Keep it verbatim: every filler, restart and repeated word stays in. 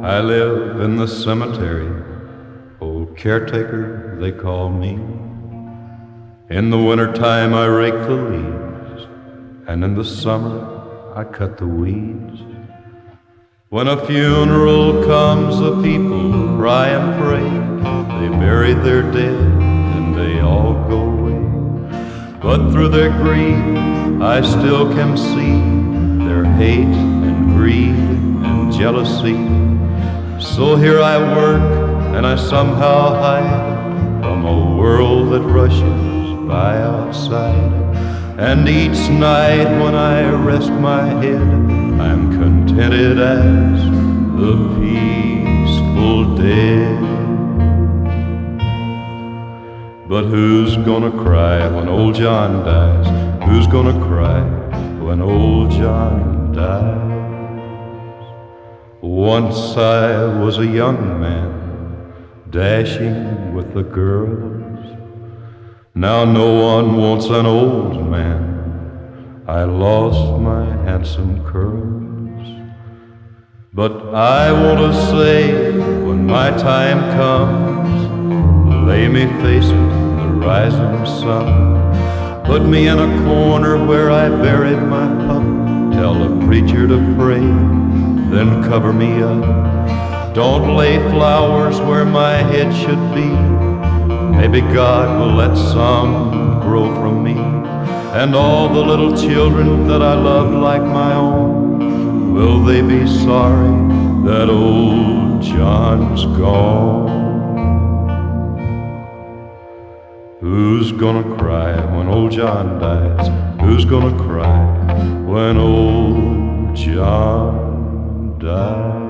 I live in the cemetery, old caretaker they call me. In the wintertime I rake the leaves, and in the summer I cut the weeds. When a funeral comes, the people cry and pray. They bury their dead and they all go away. But through their grief I still can see their hate and greed and jealousy. So here I work and I somehow hide from a world that rushes by outside. And each night when I rest my head, I'm contented as the peaceful dead. But who's gonna cry when old John dies? Who's gonna cry when old John dies? Once I was a young man, dashing with the girls. Now no one wants an old man. I lost my handsome curls. But I want to say, when my time comes, lay me facing the rising sun. Put me in a corner where I buried my pup. Tell the preacher to pray, then cover me up. Don't lay flowers where my head should be. Maybe God will let some grow from me. And all the little children that I loved like my own, will they be sorry that old John's gone? Who's gonna cry when old John dies? Who's gonna cry when old John dies?